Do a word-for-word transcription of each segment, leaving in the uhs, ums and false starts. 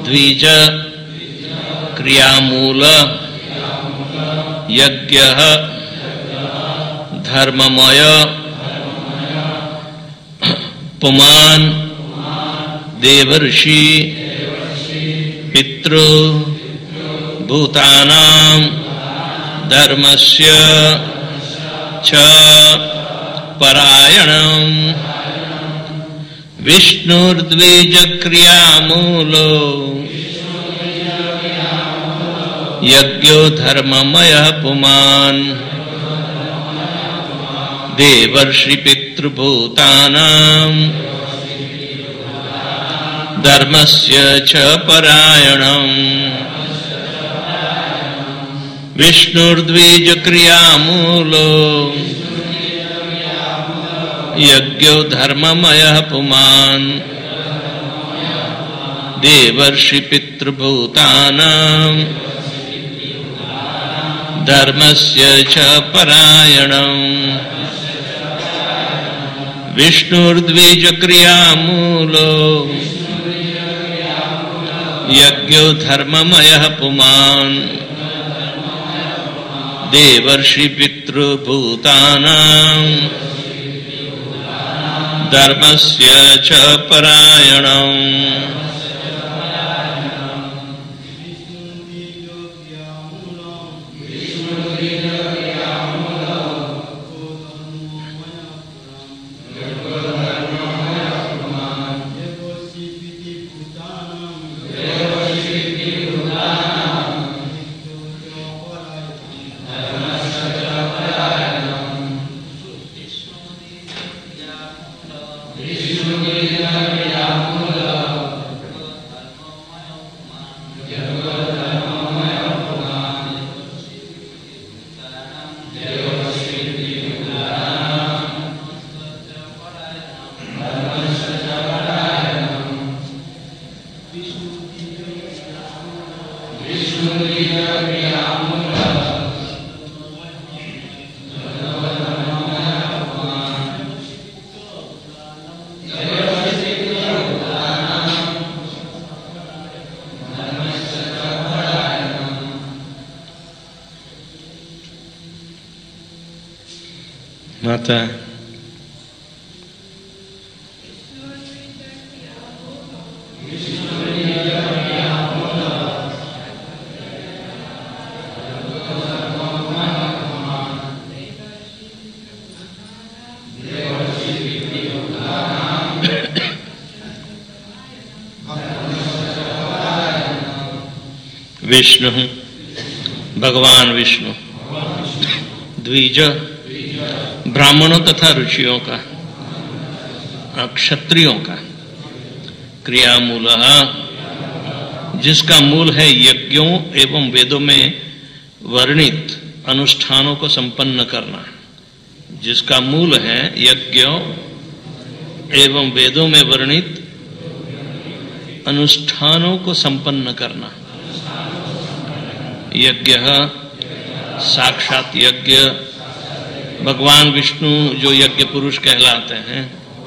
द्विज क्रियामूल यज्ञ धर्ममय पुमान देवर्षि पितृ भूतानां धर्मस्य च परायणम् विष्णुर्द्विजक्रियामूलो यज्ञो धर्ममयः पुमान् देवर्षि पितृभूतानां धर्मस्य च परायणम् विष्णुर्द्विजक्रियामूलो यज्ञो धर्ममयः पुमान् देवर्षि पितृभूतानां धर्मस्य च परायणम् विष्णुर्द्विजक्रियामूलो यज्ञो धर्ममयः पुमान् देवर्षि पितृभूतानां धर्मस्य च परायणम् माता विष्णु भगवान विष्णु द्विज ब्राह्मणों तथा ऋषियों का क्षत्रियों का क्रियामूल जिसका मूल है यज्ञों एवं वेदों में वर्णित अनुष्ठानों को संपन्न करना, जिसका मूल है यज्ञों एवं वेदों में वर्णित अनुष्ठानों को संपन्न करना। यज्ञ साक्षात यज्ञ भगवान विष्णु जो यज्ञ पुरुष कहलाते हैं,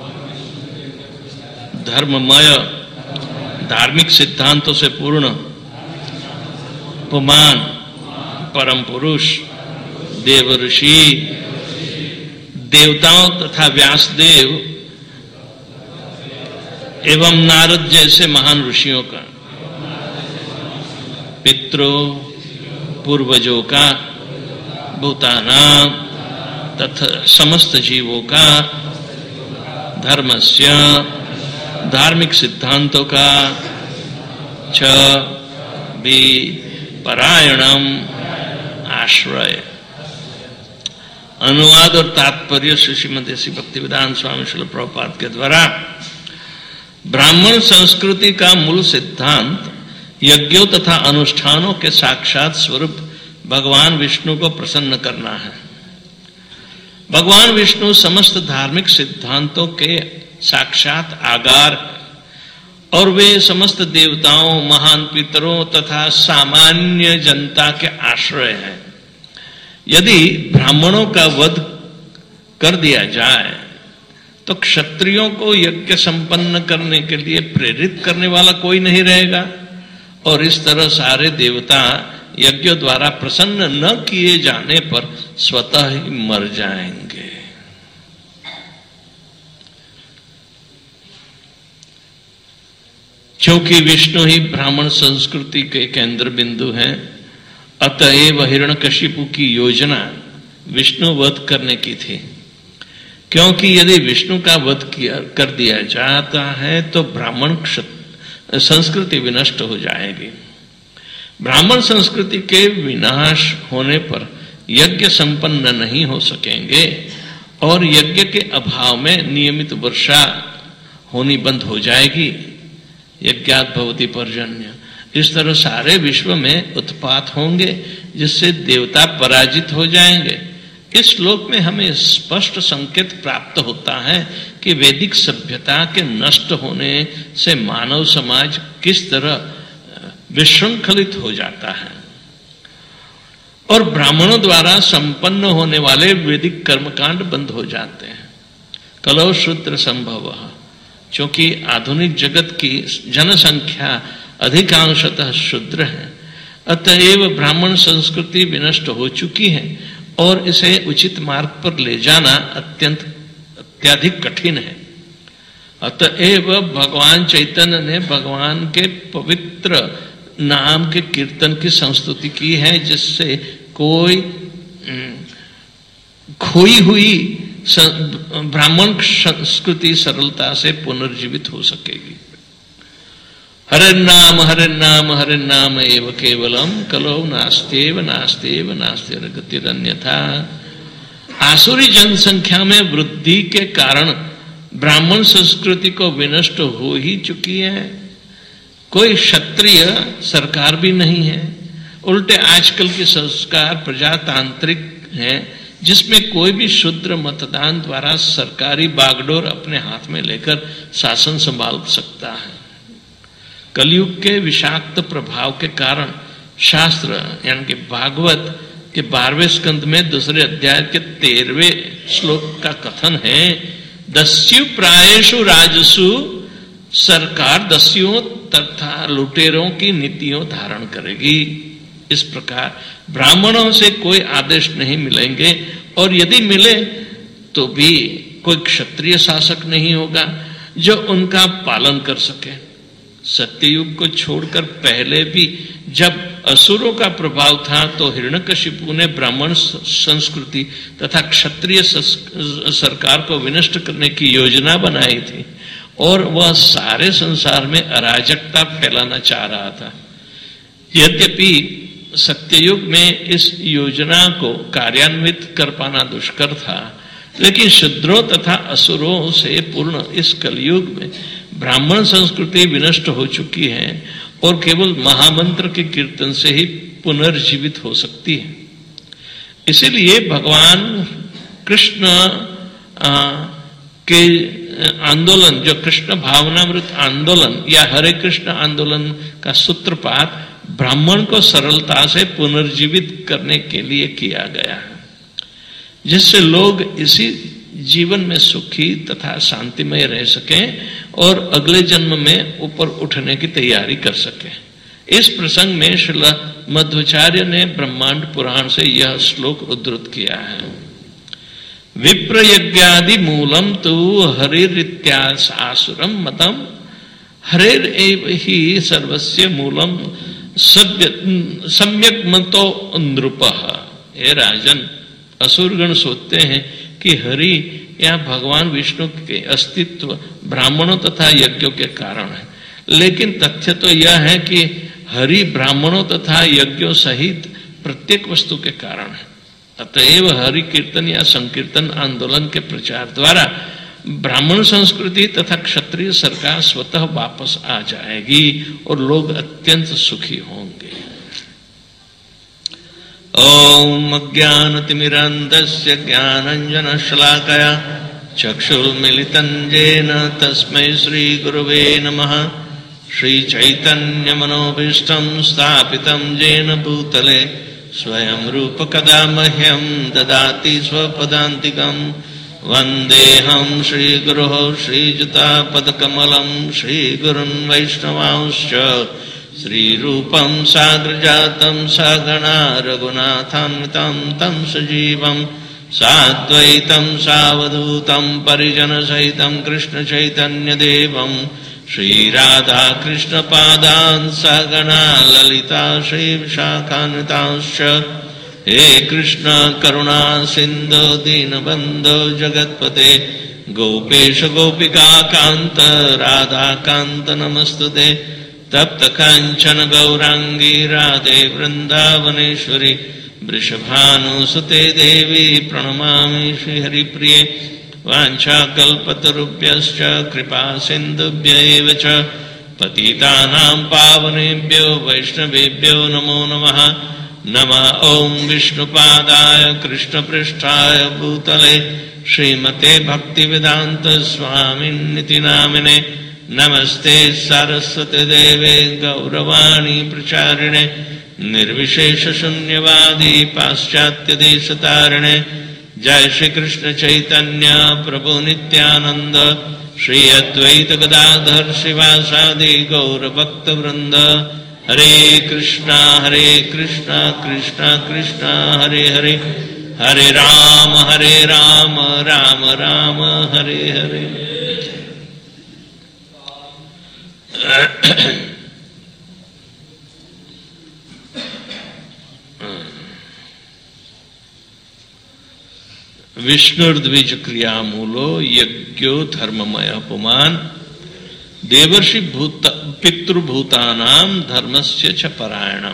धर्ममय धार्मिक सिद्धांतों से पूर्ण पुमान परम पुरुष देवर्षि देवताओं तथा व्यासदेव एवं नारद जैसे महान ऋषियों का, पितरों पूर्वजों का, भूतानां तथा समस्त जीवों का, धर्मस्य धार्मिक सिद्धांतों का, च भी परायणम आश्रय। अनुवाद और तात्पर्य श्रीमती श्री भक्तिवेदांत स्वामी श्रील प्रभुपाद के द्वारा ब्राह्मण संस्कृति का मूल सिद्धांत यज्ञों तथा अनुष्ठानों के साक्षात स्वरूप भगवान विष्णु को प्रसन्न करना है। भगवान विष्णु समस्त धार्मिक सिद्धांतों के साक्षात आगार है और वे समस्त देवताओं, महान पितरों तथा सामान्य जनता के आश्रय हैं। यदि ब्राह्मणों का वध कर दिया जाए तो क्षत्रियों को यज्ञ संपन्न करने के लिए प्रेरित करने वाला कोई नहीं रहेगा और इस तरह सारे देवता यज्ञ द्वारा प्रसन्न न किए जाने पर स्वतः ही मर जाएंगे। क्योंकि विष्णु ही ब्राह्मण संस्कृति के केंद्र बिंदु हैं, अतएव हिरण्यकशिपु की योजना विष्णु वध करने की थी। क्योंकि यदि विष्णु का वध किया कर दिया जाता है तो ब्राह्मण संस्कृति विनष्ट हो जाएगी। ब्राह्मण संस्कृति के विनाश होने पर यज्ञ संपन्न नहीं हो सकेंगे और यज्ञ के अभाव में नियमित वर्षा होनी बंद हो जाएगी। यज्ञात भवति पर्जन्य। इस तरह सारे विश्व में उत्पात होंगे जिससे देवता पराजित हो जाएंगे। इस श्लोक में हमें स्पष्ट संकेत प्राप्त होता है कि वैदिक सभ्यता के नष्ट होने से मानव समाज किस तरह विशृंखलित हो जाता है और ब्राह्मणों द्वारा संपन्न होने वाले वैदिक कर्मकांड बंद हो जाते हैं। कलौ शूद्र संभव, क्योंकि आधुनिक जगत की जनसंख्या अधिकांशतः शूद्र है, अतएव ब्राह्मण संस्कृति विनष्ट हो चुकी है और इसे उचित मार्ग पर ले जाना अत्यंत अत्यधिक कठिन है। अतएव भगवान चैतन्य ने भगवान के पवित्र नाम के कीर्तन की संस्तुति की है, जिससे कोई खोई हुई ब्राह्मण संस्कृति सरलता से पुनर्जीवित हो सकेगी। हरे नाम हरे नाम हरे नाम एव केवलम कलो नास्तेव नास्तेव नास्तेव गतिरन्यथा। आसुरी जनसंख्या में वृद्धि के कारण ब्राह्मण संस्कृति को विनष्ट हो ही चुकी है। कोई क्षत्रिय सरकार भी नहीं है। उल्टे आजकल के संस्कार प्रजातांत्रिक है, जिसमें कोई भी शूद्र मतदान द्वारा सरकारी बागडोर अपने हाथ में लेकर शासन संभाल सकता है। कलयुग के विषाक्त प्रभाव के कारण शास्त्र यानी कि भागवत के बारहवें स्कंद में दूसरे अध्याय के तेरहवें श्लोक का कथन है, दस्यु प्रायेषु राजसु, सरकार दस्युओं तथा लुटेरों की नीतियों धारण करेगी। इस प्रकार ब्राह्मणों से कोई आदेश नहीं मिलेंगे और यदि मिले तो भी कोई क्षत्रिय शासक नहीं होगा जो उनका पालन कर सके। सत्ययुग को छोड़कर पहले भी जब असुरों का प्रभाव था तो हिरण्यकशिपु ने ब्राह्मण संस्कृति तथा क्षत्रिय सरकार को विनष्ट करने की योजना बनाई थी और वह सारे संसार में अराजकता फैलाना चाह रहा था। यद्यपि सत्ययुग में इस योजना को कार्यान्वित कर पाना दुष्कर था, लेकिन शूद्रों तथा असुरों से पूर्ण इस कलयुग में ब्राह्मण संस्कृति विनष्ट हो चुकी है और केवल महामंत्र के कीर्तन से ही पुनर्जीवित हो सकती है। इसीलिए भगवान कृष्ण के आंदोलन, जो कृष्ण भावनामृत आंदोलन या हरे कृष्ण आंदोलन का सूत्रपात ब्राह्मण को सरलता से पुनर्जीवित करने के लिए किया गया है, जिससे लोग इसी जीवन में सुखी तथा शांतिमय रह सकें और अगले जन्म में ऊपर उठने की तैयारी कर सकें। इस प्रसंग में श्रील मध्वाचार्य ने ब्रह्मांड पुराण से यह श्लोक उद्धृत किया है। विप्र यज्ञादि मूलम तु हरिरित्यासुरम मतम, हरेर एव ही सर्वस्य मूलम सम्यक मतो नृपः। हे राजन, असुरगण सोचते हैं कि हरि या भगवान विष्णु के अस्तित्व ब्राह्मणों तथा यज्ञों के कारण है, लेकिन तथ्य तो यह है कि हरि ब्राह्मणों तथा यज्ञों सहित प्रत्येक वस्तु के कारण है। अतएव हरि कीर्तन या संकीर्तन आंदोलन के प्रचार द्वारा ब्राह्मण संस्कृति तथा क्षत्रिय सरकार स्वतः वापस आ जाएगी और लोग अत्यंत सुखी होंगे। ओम अज्ञानतिमिरान्धस्य ज्ञानाञ्जनशलाकया चक्षुर्मिलितं येन तस्मै श्रीगुरवे नमः। श्रीचैतन्यमनोभीष्टं स्थापितं येन भूतले स्वयं रूप कदा मह्यं ददाति स्वपदान्तिकं। वन्देऽहं श्रीगुरोः श्रीयुतापदकमलं श्रीगुरुन् वैष्णवांश्च श्री रूपम साग्र जातम सगणा रघुनाथान्वितं तं सजीवं साद्वैतं सावधूतं परिजन सहितं कृष्ण चैतन्य देवं श्री राधा कृष्ण पादान् सगणा ललिता श्री विशाखान्वितांश्च हे कृष्ण करुणा सिंधु दीनबंधो जगत्पते गोपेश गोपिका कांत राधा कांत नमस्तुते तप्त कांचन गौरांगी राधे वृंदावनेश्वरी वृषभानुसुते देवी प्रणमामि श्रीहरिप्रिये वाञ्छाकल्पतरुभ्यश्च कृपा सिन्धुभ्य एव च पतितानां पावनेभ्यो वैष्णवेभ्यो नमो नमः। नमः ओं विष्णुपादाय कृष्णपृष्ठाय भूतले श्रीमते भक्तिवेदांत स्वामिन्निति नामिने नमस्ते सरस्वती देवे गौरवाणी प्रचारिणे निर्विशेष शून्यवादी पाश्चात्य देशतारिणे जय श्री कृष्ण चैतन्य प्रभु नित्यानंद श्री अद्वैत गदाधर शिवासादि गौर भक्त वृंद हरे कृष्णा हरे कृष्णा कृष्णा कृष्णा हरे हरे हरे राम हरे राम राम राम हरे हरे। विष्णुर्द्विज क्रिया मूलो यज्ञो धर्ममय अपमान देवर्षि भूत पितृभूतानाम धर्मस्य च परायणम।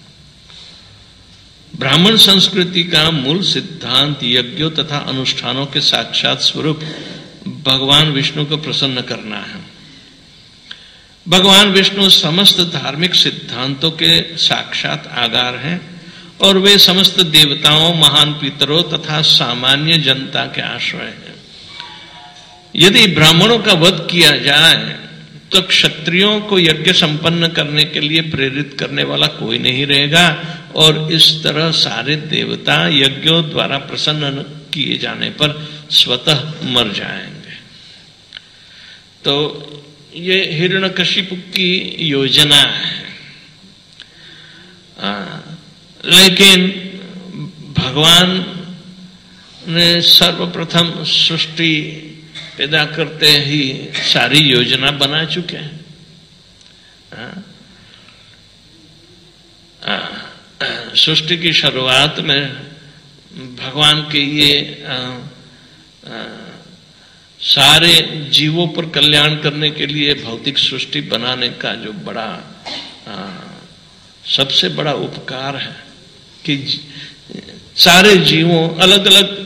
ब्राह्मण संस्कृति का मूल सिद्धांत यज्ञों तथा अनुष्ठानों के साक्षात स्वरूप भगवान विष्णु को प्रसन्न करना है। भगवान विष्णु समस्त धार्मिक सिद्धांतों के साक्षात आधार हैं और वे समस्त देवताओं महान पितरों तथा सामान्य जनता के आश्रय हैं। यदि ब्राह्मणों का वध किया जाए तो क्षत्रियों को यज्ञ संपन्न करने के लिए प्रेरित करने वाला कोई नहीं रहेगा और इस तरह सारे देवता यज्ञों द्वारा प्रसन्न किए जाने पर स्वतः मर जाएंगे। तो ये हिरण्यकशिपु की योजना है। आ, लेकिन भगवान ने सर्वप्रथम सृष्टि पैदा करते ही सारी योजना बना चुके हैं। सृष्टि की शुरुआत में भगवान के ये आ, आ, सारे जीवों पर कल्याण करने के लिए भौतिक सृष्टि बनाने का जो बड़ा आ, सबसे बड़ा उपकार है कि सारे जीवों अलग अलग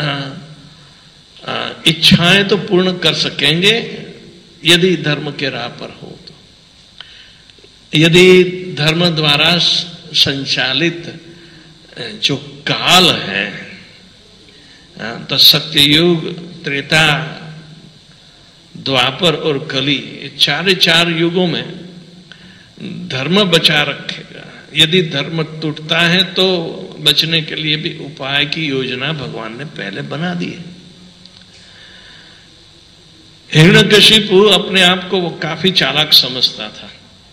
इच्छाएं तो पूर्ण कर सकेंगे यदि धर्म के राह पर हो तो। यदि धर्म द्वारा संचालित जो काल है तो सत्ययुग त्रेता द्वापर और कली चार चार युगों में धर्म बचा रखेगा। यदि धर्म टूटता है तो बचने के लिए भी उपाय की योजना भगवान ने पहले बना दी है। हिरण्यकशिपु अपने आप को वो काफी चालाक समझता था।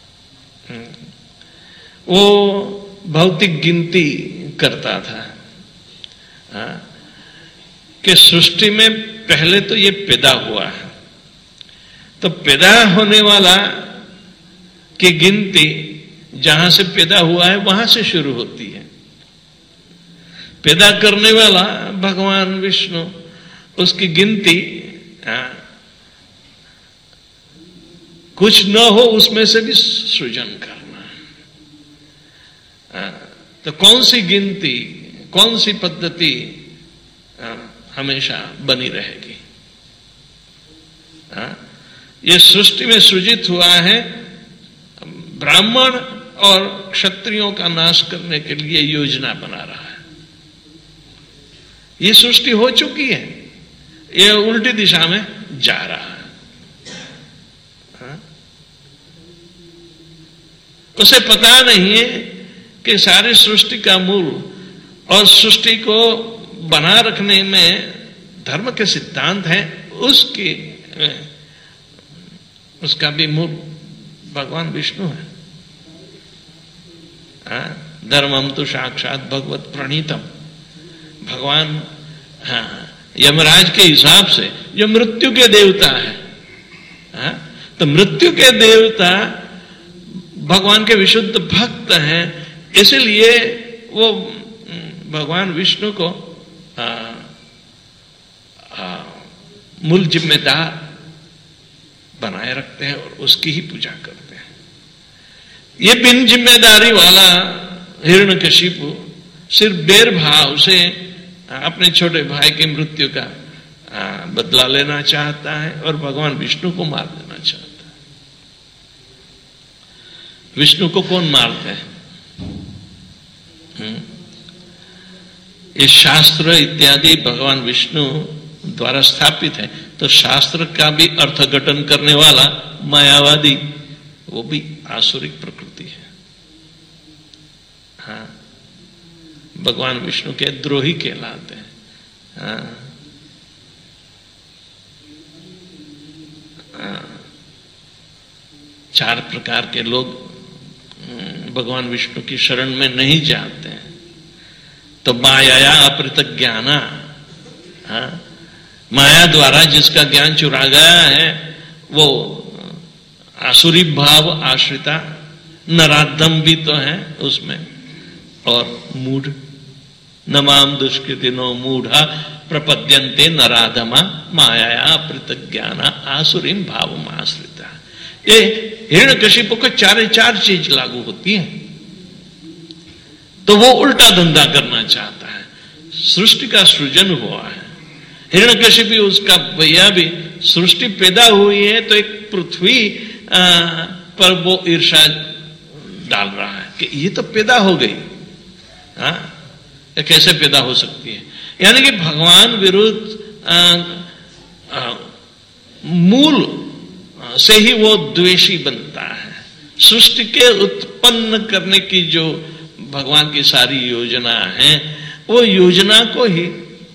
वो भौतिक गिनती करता था कि सृष्टि में पहले तो ये पैदा हुआ है तो पैदा होने वाला की गिनती जहां से पैदा हुआ है वहां से शुरू होती है। पैदा करने वाला भगवान विष्णु, उसकी गिनती आ, कुछ न हो उसमें से भी सृजन करना। आ, तो कौन सी गिनती, कौन सी पद्धति आ, हमेशा बनी रहेगी? आ, ये सृष्टि में सृजित हुआ है ब्राह्मण और क्षत्रियों का नाश करने के लिए योजना बना रहा है। ये सृष्टि हो चुकी है, ये उल्टी दिशा में जा रहा है। हा? उसे पता नहीं है कि सारी सृष्टि का मूल और सृष्टि को बना रखने में धर्म के सिद्धांत है, उसकी उसका भी मूल भगवान विष्णु है। धर्मम तो साक्षात भगवत प्रणीतम, भगवान हाँ यमराज के हिसाब से जो मृत्यु के देवता है, हाँ, तो मृत्यु के देवता भगवान के विशुद्ध भक्त हैं, इसलिए वो भगवान विष्णु को आ, आ, मूल जिम्मेदार बनाए रखते हैं और उसकी ही पूजा करते हैं। ये बिन जिम्मेदारी वाला हिरण्यकशिपु सिर्फ बैर भाव से अपने छोटे भाई की मृत्यु का बदला लेना चाहता है और भगवान विष्णु को मार देना चाहता है। विष्णु को कौन मारते हैं? हुँ? ये शास्त्र इत्यादि भगवान विष्णु द्वारा स्थापित है, तो शास्त्र का भी अर्थघटन करने वाला मायावादी वो भी आसुरिक प्रकृति है। हाँ, भगवान विष्णु के द्रोही कहलाते हैं। हाँ, हाँ, चार प्रकार के लोग भगवान विष्णु की शरण में नहीं जाते हैं। तो माया अपृत ज्ञाना, हाँ, माया द्वारा जिसका ज्ञान चुरा गया है वो आसुरी भाव आश्रिता, नराधम भी तो है उसमें, और मूढ़, नमाम दुष्कृतिनो मूढ़ा प्रपद्यन्ते नराधमा माया प्रत्यज्ञाना आसुरीम भावम आश्रिता। ये हिरण्यकशिपु को चारे चार चीज लागू होती है, तो वो उल्टा धंधा करना चाहता है। सृष्टि का सृजन हुआ है, हिरण्यकशिपु उसका भैया भी, सृष्टि पैदा हुई है तो एक पृथ्वी पर वो ईर्षा डाल रहा है कि ये तो पैदा हो गई, हाँ, ये कैसे पैदा हो सकती है? यानी कि भगवान विरुद्ध मूल से ही वो द्वेषी बनता है। सृष्टि के उत्पन्न करने की जो भगवान की सारी योजना है, वो योजना को ही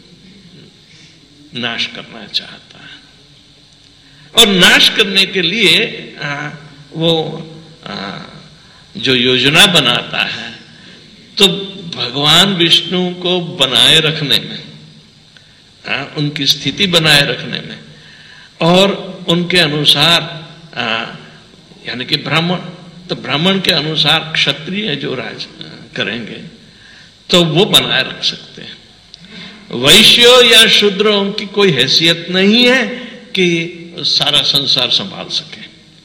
नाश करना चाहता है। और नाश करने के लिए आ, वो आ, जो योजना बनाता है, तो भगवान विष्णु को बनाए रखने में, आ, उनकी स्थिति बनाए रखने में और उनके अनुसार यानी कि ब्राह्मण, तो ब्राह्मण के अनुसार क्षत्रिय जो राज करेंगे तो वो बनाए रख सकते हैं। वैश्यों या शूद्रों की कोई हैसियत नहीं है कि सारा संसार संभाल सके।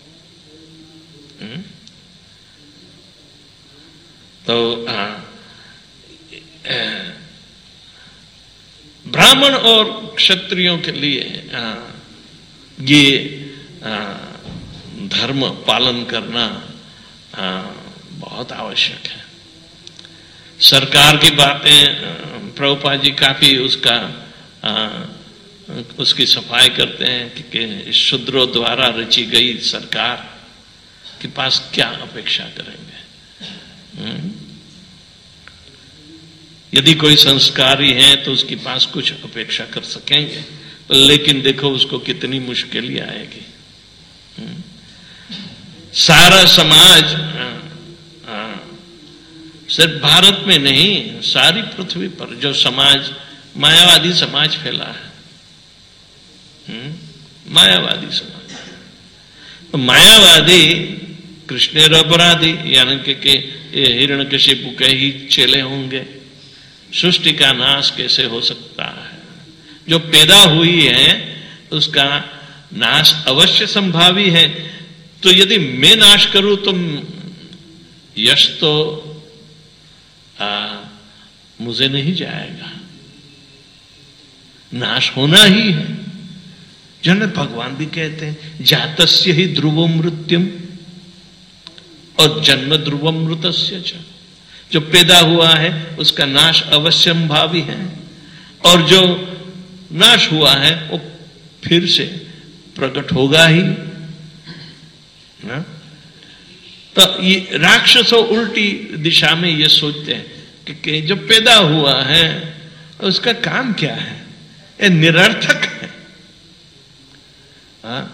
तो आ, ब्राह्मण और क्षत्रियों के लिए आ, ये आ, धर्म पालन करना आ, बहुत आवश्यक है। सरकार की बातें प्रभुपाद जी काफी उसका आ, उसकी सफाई करते हैं कि, कि शूद्रों द्वारा रची गई सरकार के पास क्या अपेक्षा करेंगे। हुँ? यदि कोई संस्कारी है तो उसके पास कुछ अपेक्षा कर सकेंगे, लेकिन देखो उसको कितनी मुश्किल आएगी। हुँ? सारा समाज आ, आ, सिर्फ भारत में नहीं, सारी पृथ्वी पर जो समाज मायावादी समाज फैला है, हुँ? मायावादी समाज, तो मायावादी कृष्णेर अपराधी यानी कि, कि हिरण्यकशिपु के ही चेले होंगे। सृष्टि का नाश कैसे हो सकता है? जो पैदा हुई है उसका नाश अवश्य संभावी है। तो यदि मैं नाश करूं तो यश तो आ, मुझे नहीं जाएगा, नाश होना ही है। जन भगवान भी कहते हैं जातस्य ही ध्रुवम मृत्युम और जन्म ध्रुवम मृतस्य च। जो पैदा हुआ है उसका नाश अवश्यंभावी है, और जो नाश हुआ है वो फिर से प्रकट होगा ही ना? तो ये राक्षसों उल्टी दिशा में ये सोचते हैं कि, कि जो पैदा हुआ है उसका काम क्या है, ये निरर्थक है। हाँ?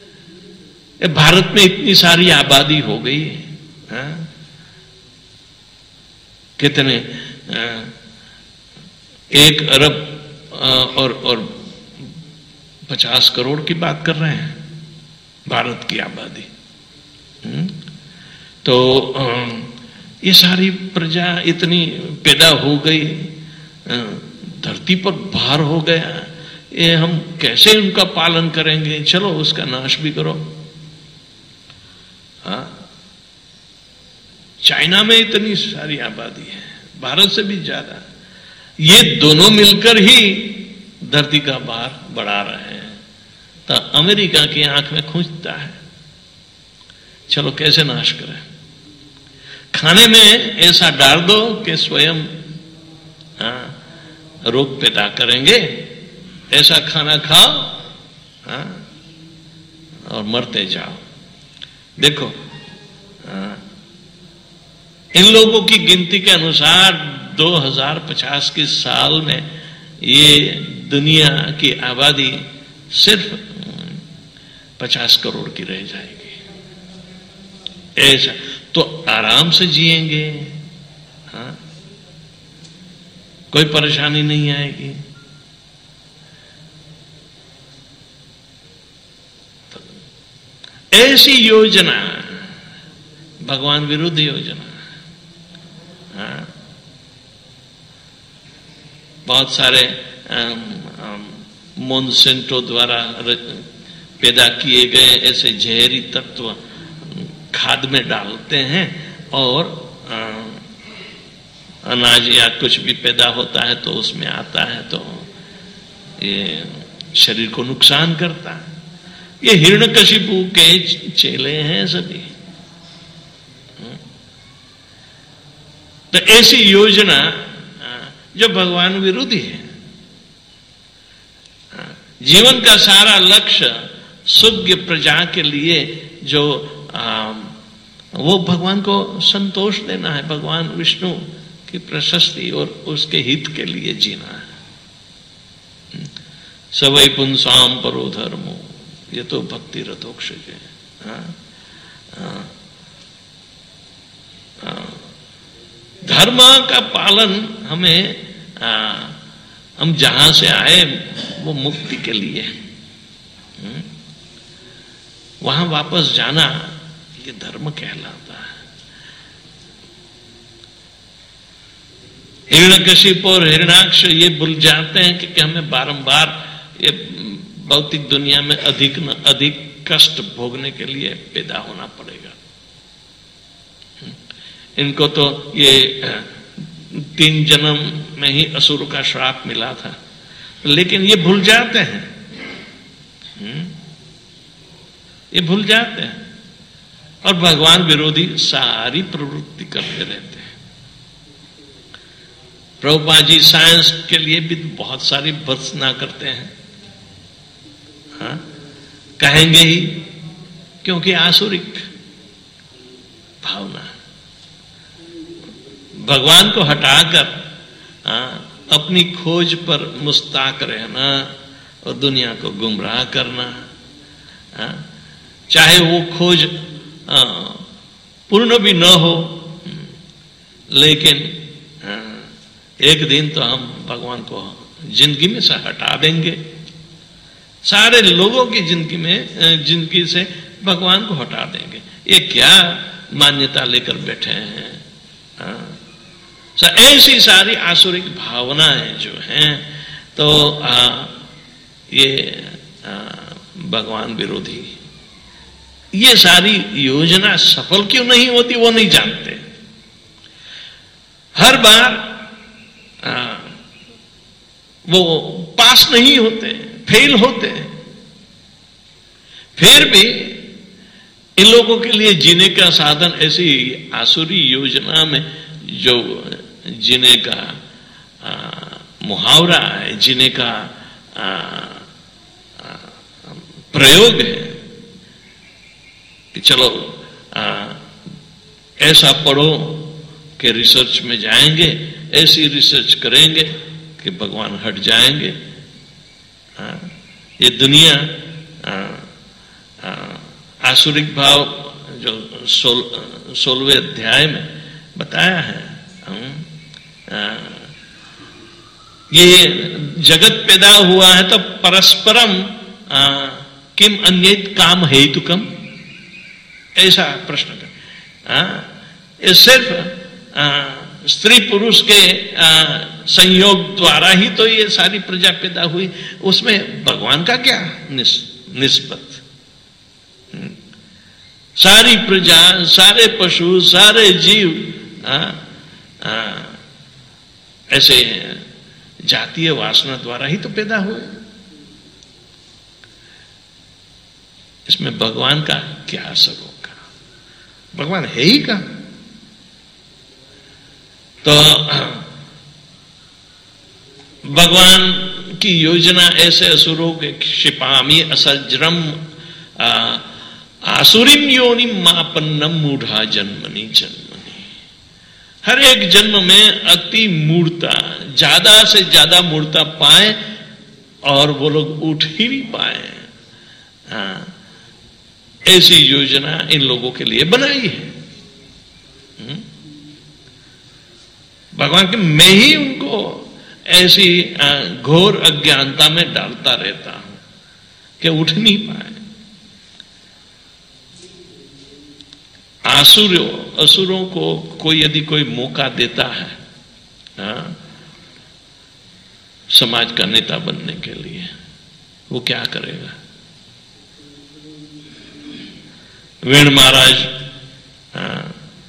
ये भारत में इतनी सारी आबादी हो गई है, हाँ? कितने एक अरब और और पचास करोड़ की बात कर रहे हैं भारत की आबादी। तो ये सारी प्रजा इतनी पैदा हो गई, धरती पर भार हो गया, ये हम कैसे उनका पालन करेंगे? चलो उसका नाश भी करो। हाँ, चाइना में इतनी सारी आबादी है, भारत से भी ज्यादा। ये दोनों मिलकर ही धरती का भार बढ़ा रहे हैं। तो अमेरिका की आंख में खूंचता है, चलो कैसे नाश करें? खाने में ऐसा डाल दो कि स्वयं हाँ, रोग पैदा करेंगे, ऐसा खाना खाओ हाँ, और मरते जाओ। देखो हाँ, इन लोगों की गिनती के अनुसार दो हज़ार पचास के साल में ये दुनिया की आबादी सिर्फ पचास करोड़ की रह जाएगी। ऐसा तो आराम से जिएंगे, हाँ, कोई परेशानी नहीं आएगी। तो ऐसी योजना भगवान विरुद्ध योजना। हाँ, बहुत सारे मोनसेंटो द्वारा पैदा किए गए ऐसे जहरी तत्व खाद में डालते हैं और आ, अनाज या कुछ भी पैदा होता है तो उसमें आता है तो ये शरीर को नुकसान करता है। ये हिरण्यकशिपु के चेले हैं सभी। तो ऐसी योजना जो भगवान विरोधी है। जीवन का सारा लक्ष्य सुज्ञ प्रजा के लिए जो आ, वो भगवान को संतोष देना है, भगवान विष्णु की प्रशस्ति और उसके हित के लिए जीना है। सवै पुंसाम परो धर्मो ये तो भक्ति रथोक्ष है। धर्म का पालन हमें आ, हम जहां से आए वो मुक्ति के लिए, वहां वापस जाना ये धर्म कहलाता है। हिरण्यकशिपु और हिरण्याक्ष ये भूल जाते हैं कि, कि हमें बारंबार ये भौतिक दुनिया में अधिक न अधिक कष्ट भोगने के लिए पैदा होना पड़ेगा। इनको तो ये तीन जन्म में ही असुर का श्राप मिला था, लेकिन ये भूल जाते हैं, ये भूल जाते हैं और भगवान विरोधी सारी प्रवृत्ति करते रहते हैं। प्रभुपाद जी साइंस के लिए भी बहुत सारी भर्त्सना करते हैं, हाँ? कहेंगे ही, क्योंकि आसुरिक भावना भगवान को हटाकर हाँ, अपनी खोज पर मुस्ताक रहना और दुनिया को गुमराह करना, हाँ? चाहे वो खोज पूर्ण भी न हो, लेकिन एक दिन तो हम भगवान को जिंदगी में से हटा देंगे। सारे लोगों की जिंदगी में जिंदगी से भगवान को हटा देंगे। ये क्या मान्यता लेकर बैठे हैं? ऐसी सारी आसुरिक भावनाएं जो हैं, तो आ, ये आ, भगवान विरोधी ये सारी योजना सफल क्यों नहीं होती वो नहीं जानते। हर बार आ, वो पास नहीं होते, फेल होते। फिर भी इन लोगों के लिए जीने का साधन ऐसी आसुरी योजना में जो जीने का आ, मुहावरा है, जीने का आ, आ, प्रयोग है कि चलो आ, ऐसा पढ़ो कि रिसर्च में जाएंगे, ऐसी रिसर्च करेंगे कि भगवान हट जाएंगे। आ, ये दुनिया आ, आ, आसुरिक भाव जो सोल सोलहवें अध्याय में बताया है, ये जगत पैदा हुआ है तो परस्परम किम अन्येत काम हेतुकम, ऐसा प्रश्न कर। ये सिर्फ स्त्री पुरुष के आ, संयोग द्वारा ही तो ये सारी प्रजा पैदा हुई, उसमें भगवान का क्या निस, निस्बत? सारी प्रजा, सारे पशु, सारे जीव आ, आ, ऐसे जातीय वासना द्वारा ही तो पैदा हुए। इसमें भगवान का क्या असर होगा? भगवान है ही का। तो भगवान की योजना ऐसे असुरों के क्षिपामी असज्रम आसुरीम योनिम मापन्नम मूढ़ा जन्मनी जन्मनी। हर एक जन्म में अति मूर्ता, ज्यादा से ज्यादा मूर्ता पाए और वो लोग उठ ही नहीं पाए। हाँ, ऐसी योजना इन लोगों के लिए बनाई है। भगवान के मैं ही उनको ऐसी घोर अज्ञानता में डालता रहता हूं कि उठ नहीं पाए। आसुरों असुरों को कोई यदि कोई मौका देता है हाँ, समाज का नेता बनने के लिए, वो क्या करेगा? वेण महाराज हाँ,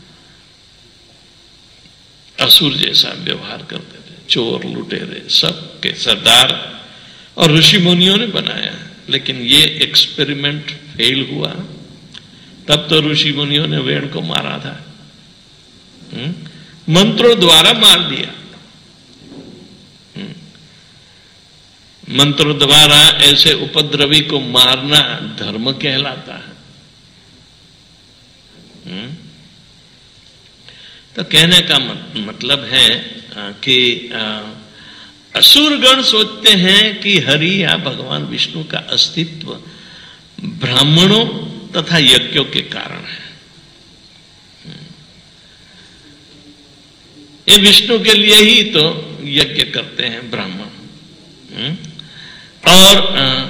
असुर जैसा व्यवहार करते थे, चोर लुटेरे सबके सरदार, और ऋषि मुनियों ने बनाया। लेकिन ये एक्सपेरिमेंट फेल हुआ, तब तो ऋषि मुनियों ने वेण को मारा था, हुँ? मंत्रों द्वारा मार दिया। हुँ? मंत्रों द्वारा ऐसे उपद्रवी को मारना धर्म कहलाता है। हुँ? तो कहने का मतलब है कि असुरगण सोचते हैं कि हरि या भगवान विष्णु का अस्तित्व ब्राह्मणों तथा यज्ञों के कारण है। ये विष्णु के लिए ही तो यज्ञ करते हैं ब्राह्मण, और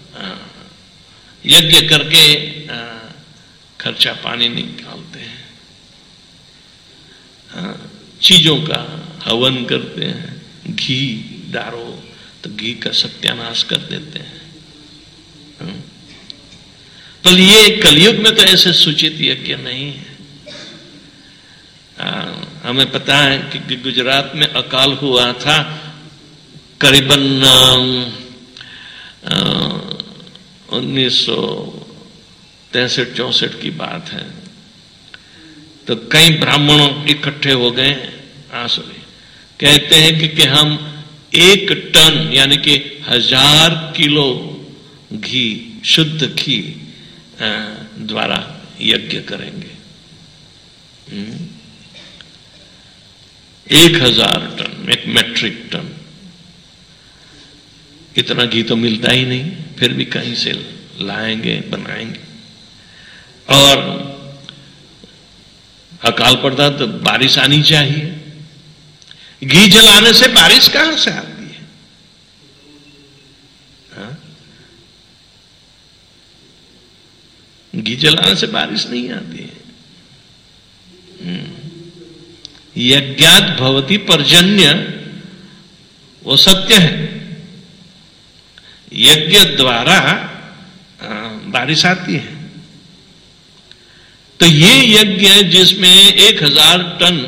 यज्ञ करके खर्चा पानी निकालते हैं, चीजों का हवन करते हैं, घी डारो तो घी का सत्यानाश कर देते हैं। तो ये कलयुग में तो ऐसे सूचित यज्ञ नहीं है। आ, हमें पता है कि गुजरात में अकाल हुआ था, करीबन उन्नीस सौ तिरसठ चौसठ की बात है। तो कई ब्राह्मणों इकट्ठे हो गए आसुरी, कहते हैं कि, कि हम एक टन यानी कि हजार किलो घी, शुद्ध घी द्वारा यज्ञ करेंगे। एक हजार टन, एक मेट्रिक टन। इतना घी तो मिलता ही नहीं, फिर भी कहीं से लाएंगे, बनाएंगे। और अकाल पड़ता तो बारिश आनी चाहिए, घी जलाने से बारिश कहां से आती है? हाँ? घी जलाने से बारिश नहीं आती है। यज्ञात भवति पर्जन्य, वो सत्य है। यज्ञ द्वारा बारिश आती है। तो ये यज्ञ जिसमें एक हजार टन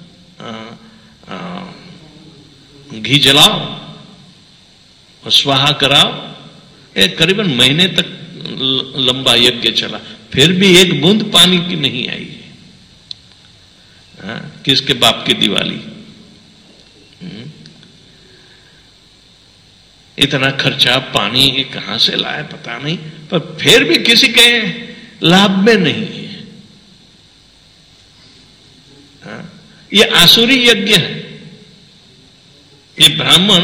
घी जलाओ और स्वाहा कराओ, एक करीबन महीने तक लंबा यज्ञ चला, फिर भी एक बूंद पानी की नहीं आई। हाँ, किसके बाप की दिवाली? इतना खर्चा पानी कहां से लाए पता नहीं, पर फिर भी किसी के लाभ में नहीं है। हाँ, ये आसुरी यज्ञ है। ये ब्राह्मण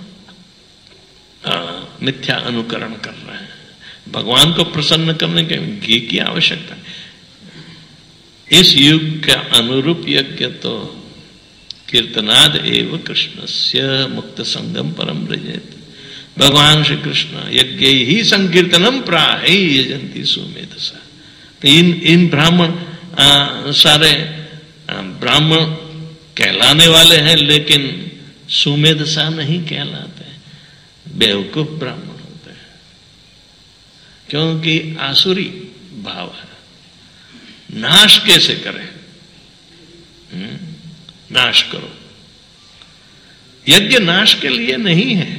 मिथ्या अनुकरण कर रहे हैं। भगवान को प्रसन्न करने के घी की आवश्यकता है। इस युग का अनुरूप यज्ञ तो कीर्तनाद एव कृष्णस्य मुक्त संगम परम व्रजेत। भगवान श्री कृष्ण यज्ञ ही संकीर्तनम प्राहि यजंती सुमेधसा। तो इन इन ब्राह्मण सारे ब्राह्मण कहलाने वाले हैं, लेकिन सुमेधसा नहीं कहलाते, बेवकूफ ब्राह्मण होते हैं, क्योंकि आसुरी भाव है। नाश कैसे करें? हुँ? नाश करो। यज्ञ नाश के लिए नहीं है,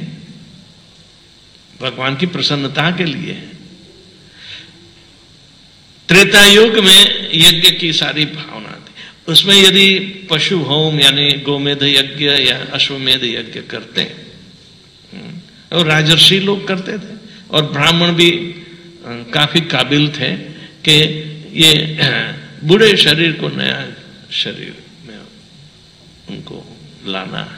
भगवान की प्रसन्नता के लिए है। त्रेता युग में यज्ञ की सारी भावना थी, उसमें यदि पशु होम यानी गोमेध यज्ञ या अश्वमेध यज्ञ करते, और राजर्षि लोग करते थे, और ब्राह्मण भी काफी काबिल थे कि ये बूढ़े शरीर को नया शरीर में उनको लाना है।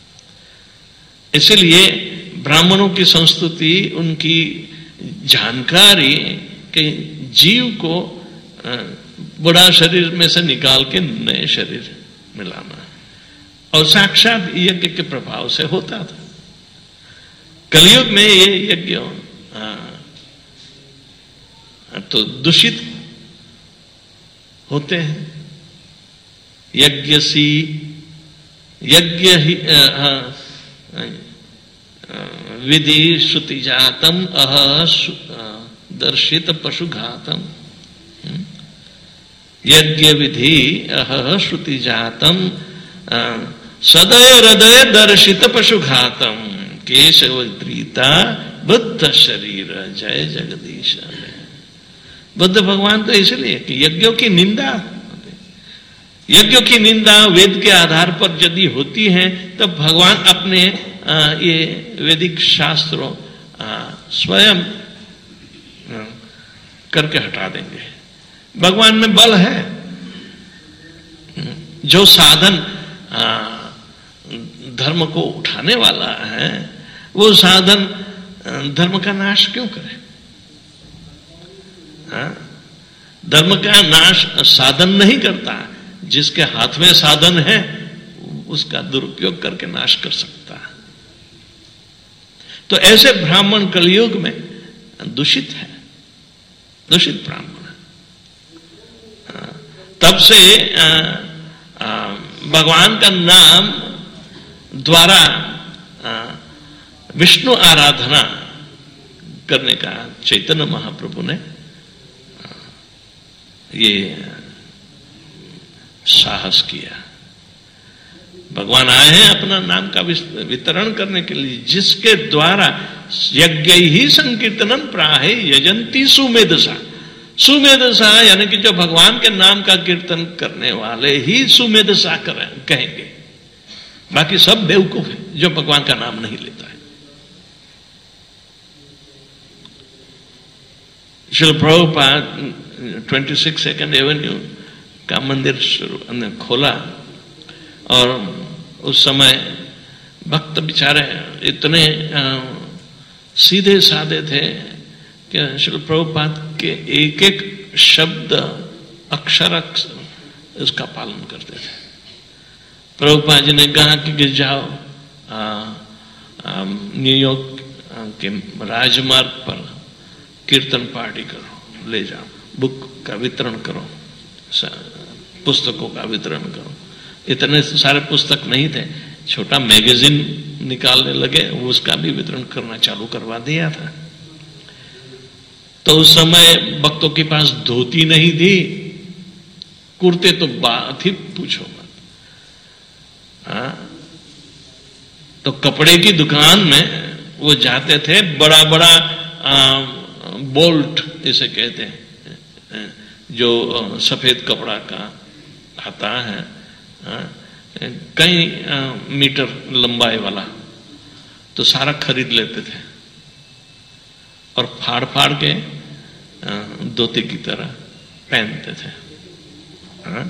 इसलिए ब्राह्मणों की संस्कृति, उनकी जानकारी कि जीव को बड़ा शरीर में से निकाल के नए शरीर में लाना है, और साक्षात यज्ञ के प्रभाव से होता था। कलयुग में ये यज्ञ तो दूषित होते हैं। यज्ञसी यज्ञ ही विधि श्रुति जातम अह दर्शित पशुघातम। यज्ञ विधि अह श्रुति जातम सदय हृदय दर्शित पशुघातम। केशवद्रीता बुद्ध शरीर जय जगदीश। बुद्ध भगवान तो इसलिए कि यज्ञों की निंदा, यज्ञों की निंदा वेद के आधार पर यदि होती है, तब भगवान अपने आ, ये वैदिक शास्त्रों स्वयं आ, करके हटा देंगे। भगवान में बल है, जो साधन आ, धर्म को उठाने वाला है, वो साधन आ, धर्म का नाश क्यों करे? आ, धर्म का नाश साधन नहीं करता, जिसके हाथ में साधन है उसका दुरुपयोग करके नाश कर सकता है। तो ऐसे ब्राह्मण कलयुग में दूषित है, दूषित ब्राह्मण। तब से आ, आ, भगवान का नाम द्वारा आ, विष्णु आराधना करने का चैतन्य महाप्रभु ने आ, ये साहस किया। भगवान आए हैं अपना नाम का वितरण करने के लिए, जिसके द्वारा यज्ञ ही संकीर्तनम प्राहे यजंती सुमेधसा। सुमेधसा यानी कि जो भगवान के नाम का कीर्तन करने वाले ही सुमेधसा कहेंगे, बाकी सब बेवकूफ है जो भगवान का नाम नहीं लेता है। Srila Prabhupada twenty six second avenue का मंदिर शुरू खोला, और उस समय भक्त बेचारे इतने आ, सीधे साधे थे कि श्री प्रभुपाद के एक एक शब्द अक्षर अक्षर उसका पालन करते थे। प्रभुपाद जी ने कहा कि गिर जाओ न्यूयॉर्क के राजमार्ग पर कीर्तन पार्टी करो, ले जाओ, बुक का वितरण करो, पुस्तकों का वितरण करो। इतने सारे पुस्तक नहीं थे, छोटा मैगजीन निकालने लगे, उसका भी वितरण करना चालू करवा दिया था। तो उस समय भक्तों के पास धोती नहीं थी, कुर्ते तो बात ही पूछो मत। हाँ, तो कपड़े की दुकान में वो जाते थे, बड़ा बड़ा आ, बोल्ट इसे कहते हैं, जो सफेद कपड़ा का आता है, आ, कई आ, मीटर लंबाई वाला, तो सारा खरीद लेते थे और फाड़ फाड़ के धोती की तरह पहनते थे। आ?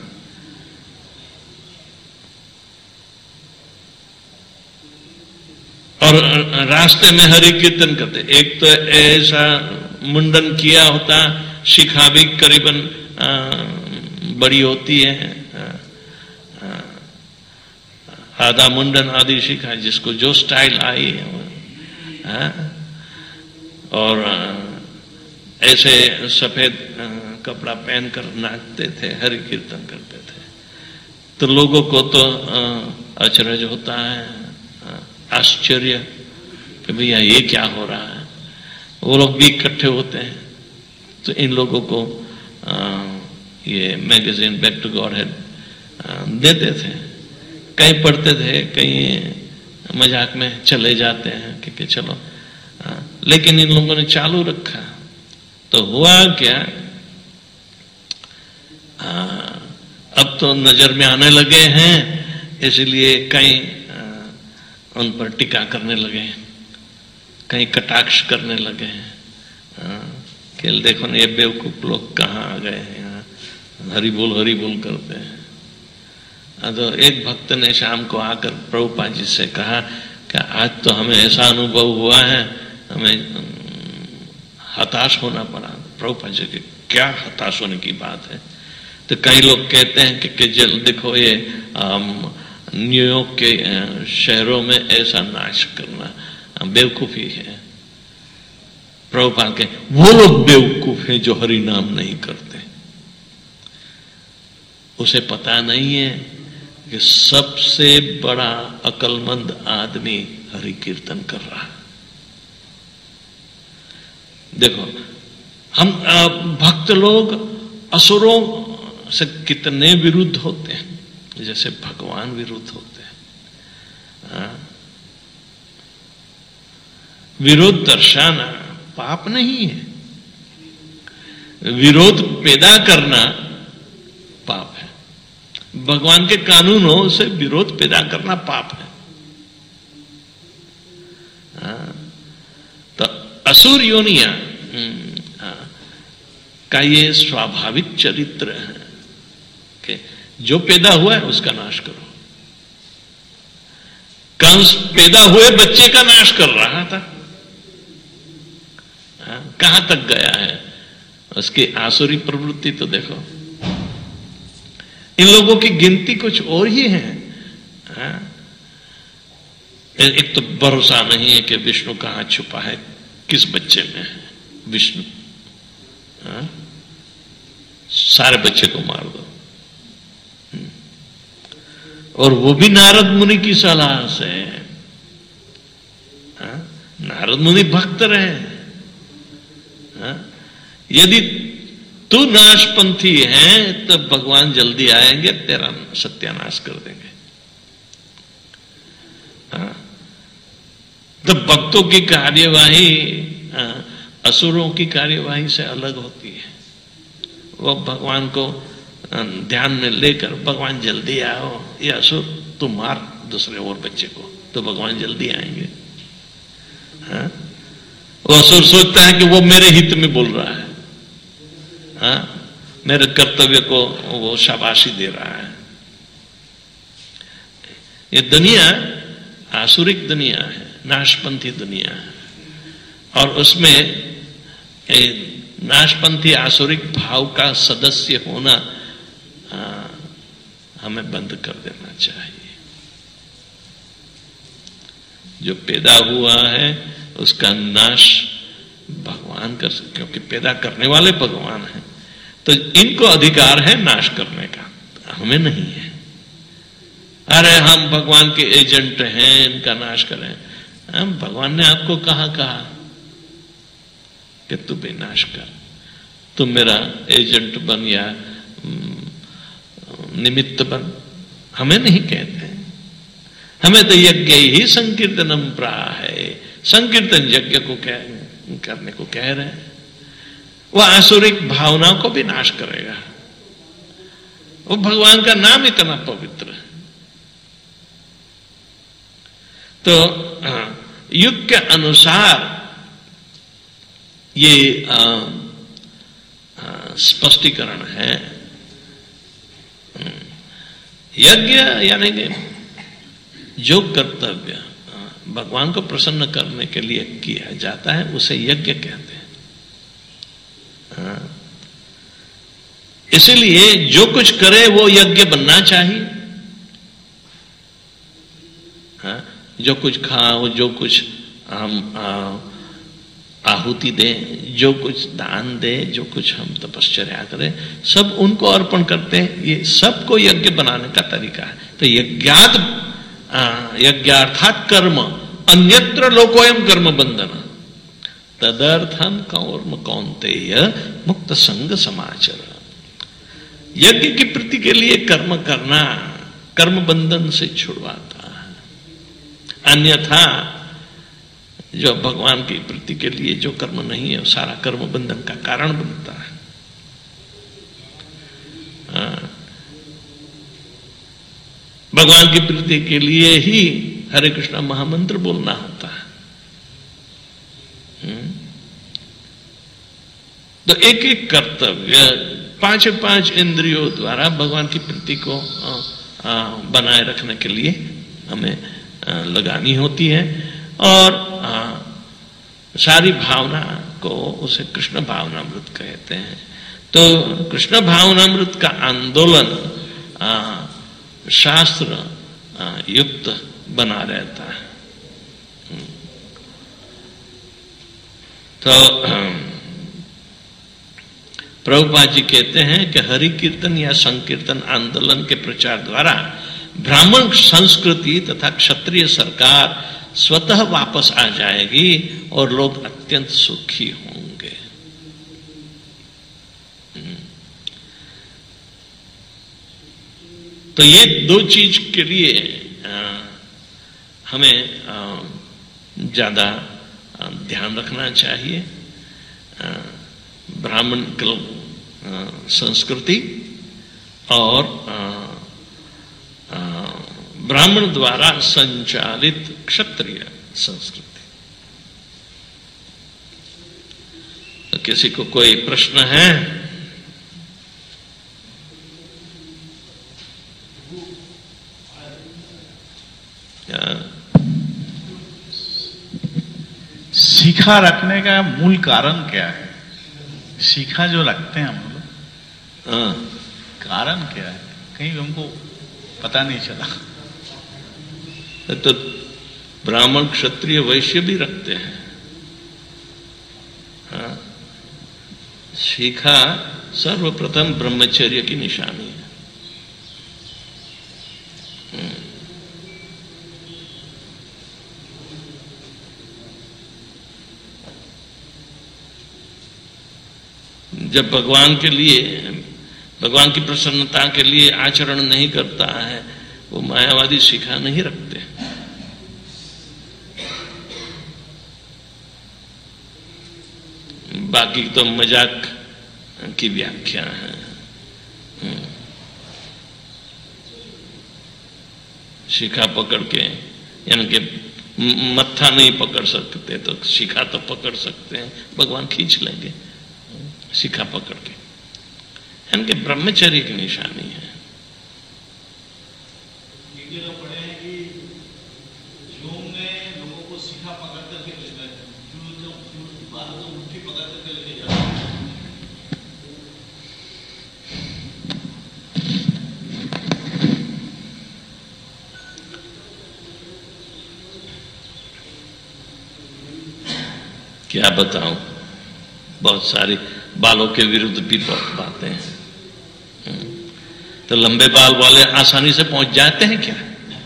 और रास्ते में हरि कीर्तन करते। एक तो ऐसा मुंडन किया होता, शिखा भी करीबन आ, बड़ी होती है, आ, आ, आधा मुंडन आदि सीखा, जिसको जो स्टाइल आई है, और ऐसे सफेद कपड़ा पहनकर नाचते थे, हरि कीर्तन करते थे। तो लोगों को तो अचरज होता है, आश्चर्य कि भैया ये क्या हो रहा है। वो लोग भी इकट्ठे होते हैं, तो इन लोगों को आ, ये magazine back to Godhead देते थे। कहीं पढ़ते थे, कहीं मजाक में चले जाते हैं कि, कि चलो आ, लेकिन इन लोगों ने चालू रखा। तो हुआ क्या, आ, अब तो नजर में आने लगे हैं, इसलिए कई उन पर टीका करने लगे, कहीं कटाक्ष करने लगे हैं कि देखो ना ये बेवकूफ लोग कहाँ आ गए हैं, यहाँ हरि बोल हरि बोल करते हैं। तो एक भक्त ने शाम को आकर प्रभुपाद जी से कहा कि आज तो हमें ऐसा अनुभव हुआ है, हमें हताश होना पड़ा। प्रभुपाद जी की क्या हताश होने की बात है। तो कई लोग कहते हैं कि, कि जल देखो ये न्यूयॉर्क के शहरों में ऐसा नाच करना बेवकूफी है। प्रभुपाद के वो लोग बेवकूफ हैं जो हरि नाम नहीं करते। उसे पता नहीं है कि सबसे बड़ा अकलमंद आदमी हरि कीर्तन कर रहा है। देखो हम भक्त लोग असुरों से कितने विरुद्ध होते हैं, जैसे भगवान विरुद्ध होते हैं। हाँ? विरोध दर्शाना पाप नहीं है, विरोध पैदा करना पाप है। भगवान के कानूनों से विरोध पैदा करना पाप है। हाँ? तो असुर योनिया का ये स्वाभाविक चरित्र है कि जो पैदा हुआ है उसका नाश करो। कंस पैदा हुए बच्चे का नाश कर रहा था, कहां तक गया है उसकी आसुरी प्रवृत्ति। तो देखो इन लोगों की गिनती कुछ और ही है। एक तो भरोसा नहीं है कि विष्णु कहां छुपा है, किस बच्चे में है विष्णु। हाँ? सारे बच्चे को मार दो, और वो भी नारद मुनि की सलाह से। हाँ? नारद मुनि भक्त रहे। हाँ? यदि तू नाशपंथी है तो भगवान जल्दी आएंगे, तेरा सत्यानाश कर देंगे। हाँ? तो भक्तों की कार्यवाही हाँ, असुरों की कार्यवाही से अलग होती है। वो भगवान को ध्यान में लेकर भगवान जल्दी आओ, ये असुर तू मार दूसरे और बच्चे को, तो भगवान जल्दी आएंगे। हाँ? वो असुर सोचता है कि वो मेरे हित में बोल रहा है, हाँ? मेरे कर्तव्य को वो शाबाशी दे रहा है। ये दुनिया आसुरिक दुनिया है, नाशपंथी दुनिया है, और उसमें नाशपंथी आसुरिक भाव का सदस्य होना आ, हमें बंद कर देना चाहिए। जो पैदा हुआ है उसका नाश भगवान कर सकते, क्योंकि पैदा करने वाले भगवान हैं, तो इनको अधिकार है नाश करने का, हमें नहीं है। अरे हम भगवान के एजेंट हैं, इनका नाश करें। हम भगवान ने आपको कहा कहा कि तू भी नाश कर, तुम मेरा एजेंट बन या निमित्त बन, हमें नहीं कहते। हमें तो यज्ञ ही संकीर्तनम प्राह है, संकीर्तन यज्ञ को कह, करने को कह रहे हैं। वह आसुरिक भावनाओं को भी नाश करेगा। वो भगवान का नाम इतना पवित्र है। तो युग के अनुसार ये स्पष्टीकरण है। यज्ञ यानी कि जो कर्तव्य भगवान को प्रसन्न करने के लिए किया जाता है उसे यज्ञ कहते हैं। इसलिए जो कुछ करे वो यज्ञ बनना चाहिए। जो कुछ खाओ, जो कुछ हम आहुति दें, जो कुछ दान दें, जो कुछ हम तपश्चर्या करें, सब उनको अर्पण करते हैं। ये सबको यज्ञ बनाने का तरीका है। तो यज्ञात यज्ञार्थात कर्म अन्यत्र लोकोयम कर्म बंधन तदर्थम कर्म कौन्तेय मुक्त संग समाचर। यज्ञ की प्रीति के लिए कर्म करना कर्म बंधन से छुड़वाता है। अन्यथा जो भगवान की प्रीति के लिए जो कर्म नहीं है, वो सारा कर्म बंधन का कारण बनता है। भगवान की प्रीति के लिए ही हरे कृष्णा महामंत्र बोलना होता है। तो एक एक कर्तव्य पांच पांच इंद्रियों द्वारा भगवान की प्रीति को बनाए रखने के लिए हमें लगानी होती है। और आ, सारी भावना को उसे कृष्ण भावनामृत कहते हैं। तो कृष्ण भावनामृत का आंदोलन आ, शास्त्र आ, युक्त बना रहता है। तो प्रभुपाद जी कहते हैं कि हरि कीर्तन या संकीर्तन आंदोलन के प्रचार द्वारा ब्राह्मण संस्कृति तथा क्षत्रिय सरकार स्वतः वापस आ जाएगी और लोग अत्यंत सुखी होंगे। तो ये दो चीज के लिए आ, हमें ज्यादा ध्यान रखना चाहिए। ब्राह्मण संस्कृति और ब्राह्मण द्वारा संचालित क्षत्रिय संस्कृति। तो किसी को कोई प्रश्न है? सीखा रखने का मूल कारण क्या है? सीखा जो रखते हैं हम लोग, कारण क्या है? कहीं हमको पता नहीं चला। तो ब्राह्मण क्षत्रिय वैश्य भी रखते हैं। हाँ, सीखा सर्वप्रथम ब्रह्मचर्य की निशानी है। जब भगवान के लिए, भगवान की प्रसन्नता के लिए आचरण नहीं करता है, वो मायावादी शिखा नहीं रखते। बाकी तो मजाक की व्याख्या है। शिखा पकड़ के, यानी कि मत्था नहीं पकड़ सकते तो शिखा तो पकड़ सकते हैं, भगवान खींच लेंगे शिखा पकड़ के। यानी कि ब्रह्मचर्य की निशानी है। क्या बताऊं, बहुत सारी बालों के विरुद्ध भी बहुत बातें हैं। तो लंबे बाल वाले आसानी से पहुंच जाते हैं क्या?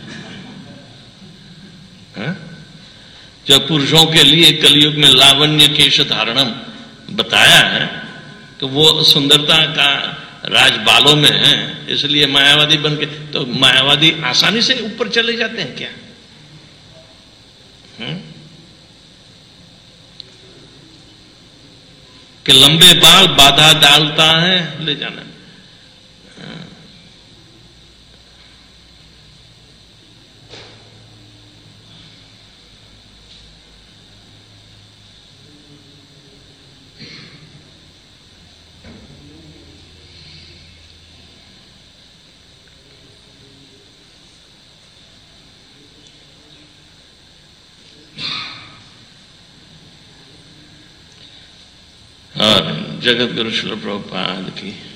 हा? जो पुरुषों के लिए कलयुग में लावण्य केश धारणम बताया है, तो वो सुंदरता का राज बालों में है, इसलिए मायावादी बन के, तो मायावादी आसानी से ऊपर चले जाते हैं क्या? हा? कि लंबे बाल बाधा डालता है ले जाना। और जगत गुरु श्रील प्रभुपाद की